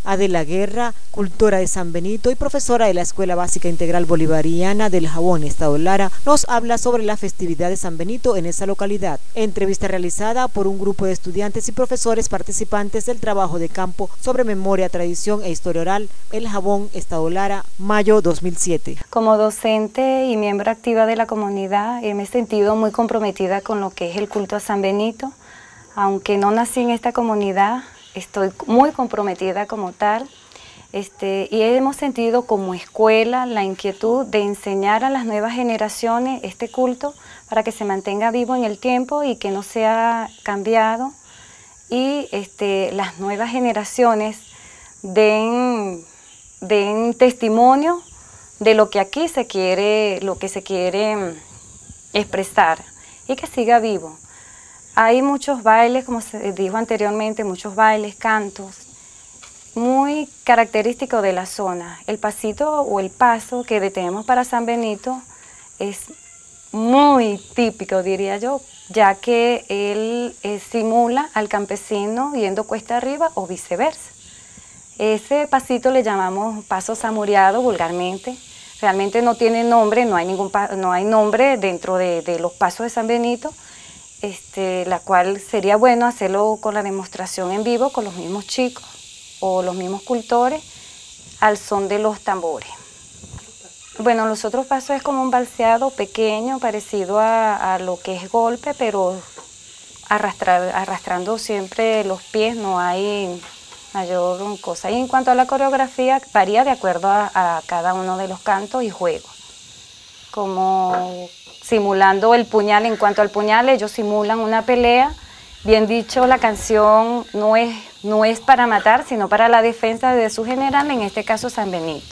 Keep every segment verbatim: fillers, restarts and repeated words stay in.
Adela Guerra, cultora de San Benito y profesora de la Escuela Básica Integral Bolivariana del Jabón, Estado Lara, nos habla sobre la festividad de San Benito en esa localidad. Entrevista realizada por un grupo de estudiantes y profesores participantes del trabajo de campo sobre memoria, tradición e historia oral, El Jabón, Estado Lara, mayo dos mil siete. Como docente y miembro activa de la comunidad, me he sentido muy comprometida con lo que es el culto a San Benito. Aunque no nací en esta comunidad, estoy muy comprometida como tal, este, y hemos sentido como escuela la inquietud de enseñar a las nuevas generaciones este culto para que se mantenga vivo en el tiempo y que no sea cambiado, y este, las nuevas generaciones den, den testimonio de lo que aquí se quiere, lo que se quiere expresar y que siga vivo. Hay muchos bailes, como se dijo anteriormente, muchos bailes, cantos, muy característicos de la zona. El pasito o el paso que tenemos para San Benito es muy típico, diría yo, ya que él eh, simula al campesino yendo cuesta arriba o viceversa. Ese pasito le llamamos paso samureado vulgarmente. Realmente no tiene nombre, no hay, ningún no hay nombre dentro de, de los pasos de San Benito. Este, la cual sería bueno hacerlo con la demostración en vivo con los mismos chicos o los mismos cultores al son de los tambores. Bueno, los otros pasos es como un balseado pequeño parecido a, a lo que es golpe, pero arrastrar, arrastrando siempre los pies, no hay mayor cosa. Y en cuanto a la coreografía, varía de acuerdo a, a cada uno de los cantos y juegos. Como simulando el puñal. En cuanto al puñal, ellos simulan una pelea. Bien dicho, la canción no es, no es para matar, sino para la defensa de su general, en este caso San Benito.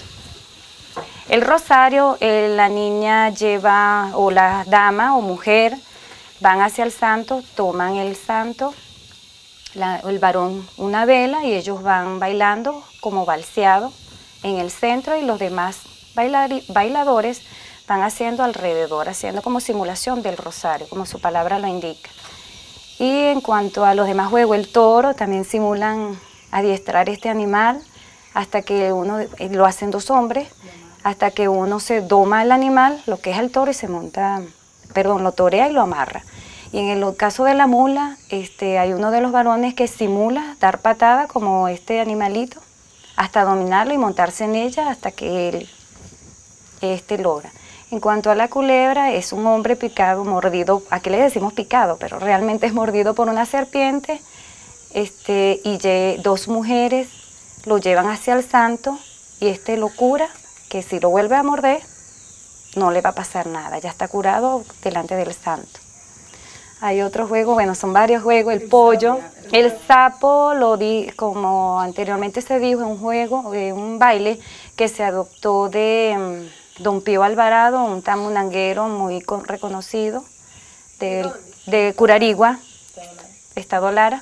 El rosario, eh, la niña lleva, o la dama o mujer, van hacia el santo, toman el santo, la, el varón una vela y ellos van bailando como balseado en el centro y los demás bailar, bailadores van haciendo alrededor, haciendo como simulación del rosario, como su palabra lo indica. Y en cuanto a los demás juegos, el toro, también simulan adiestrar este animal hasta que uno, lo hacen dos hombres, hasta que uno se doma el animal, lo que es el toro, y se monta, perdón, lo torea y lo amarra. Y en el caso de la mula, este, hay uno de los varones que simula dar patada como este animalito, hasta dominarlo y montarse en ella hasta que él este, logra. En cuanto a la culebra, es un hombre picado, mordido, aquí le decimos picado, pero realmente es mordido por una serpiente, este, y ye, dos mujeres lo llevan hacia el santo y este lo cura, que si lo vuelve a morder, no le va a pasar nada, ya está curado delante del santo. Hay otro juego, bueno, son varios juegos, el pollo, el sapo, lo di, como anteriormente se dijo, es un juego, eh, un baile que se adoptó de Don Pío Alvarado, un tamunanguero muy con, reconocido de, de Curarigua, Estado Lara.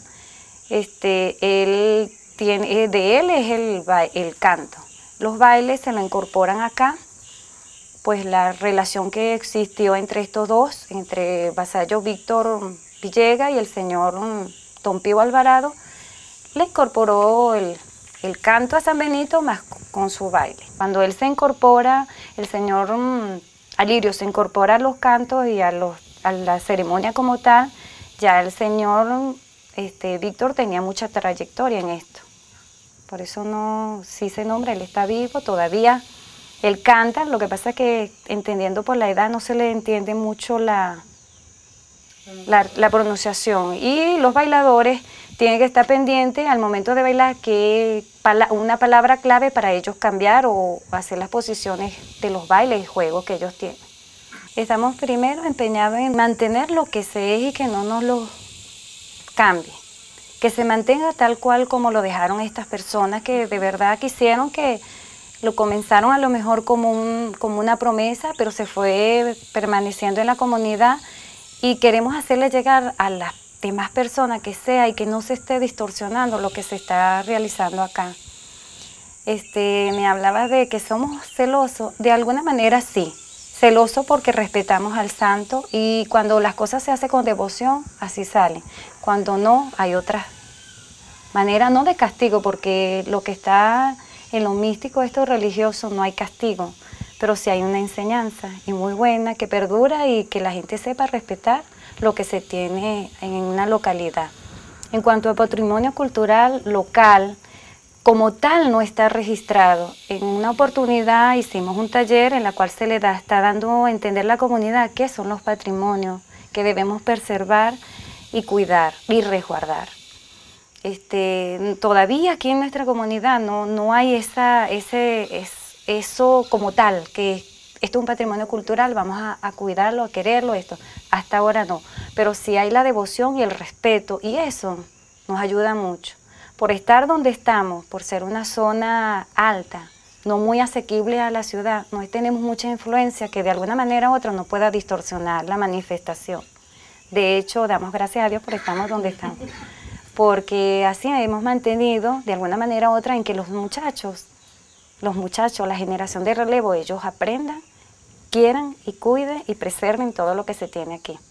Este, él tiene, de él es el, el canto. Los bailes se lo incorporan acá, pues la relación que existió entre estos dos, entre vasallo Víctor Villega y el señor Don Pío Alvarado, le incorporó el, el canto a San Benito más con su baile. Cuando él se incorpora, el señor um, Alirio se incorpora a los cantos y a, los, a la ceremonia como tal, ya el señor este, Víctor tenía mucha trayectoria en esto. Por eso no, sí se nombra, él está vivo todavía, él canta, lo que pasa es que entendiendo por la edad no se le entiende mucho la, la, la pronunciación. Y los bailadores tienen que estar pendientes al momento de bailar que una palabra clave para ellos cambiar o hacer las posiciones de los bailes y juegos que ellos tienen. Estamos primero empeñados en mantener lo que se es y que no nos lo cambie, que se mantenga tal cual como lo dejaron estas personas que de verdad quisieron, que lo comenzaron a lo mejor como, un, como una promesa, pero se fue permaneciendo en la comunidad y queremos hacerle llegar a las demás personas que sea y que no se esté distorsionando lo que se está realizando acá. Este, me hablabas de que somos celosos, de alguna manera sí, celosos porque respetamos al santo y cuando las cosas se hacen con devoción, así salen. Cuando no, hay otras manera no de castigo, porque lo que está en lo místico, esto religioso, no hay castigo, pero sí hay una enseñanza y muy buena que perdura y que la gente sepa respetar lo que se tiene en una localidad. En cuanto al patrimonio cultural local, como tal no está registrado. En una oportunidad hicimos un taller en la cual se le da, está dando a entender a la comunidad qué son los patrimonios que debemos preservar y cuidar y resguardar. Este, todavía aquí en nuestra comunidad no, no hay esa, ese, es, eso como tal, que esto es un patrimonio cultural, vamos a, a cuidarlo, a quererlo, esto. Hasta ahora no, pero sí hay la devoción y el respeto, y eso nos ayuda mucho. Por estar donde estamos, por ser una zona alta, no muy asequible a la ciudad, no tenemos mucha influencia que de alguna manera u otra no pueda distorsionar la manifestación. De hecho, damos gracias a Dios por estar donde estamos, porque así hemos mantenido de alguna manera u otra en que los muchachos, los muchachos, la generación de relevo, ellos aprendan, quieran y cuiden y preserven todo lo que se tiene aquí.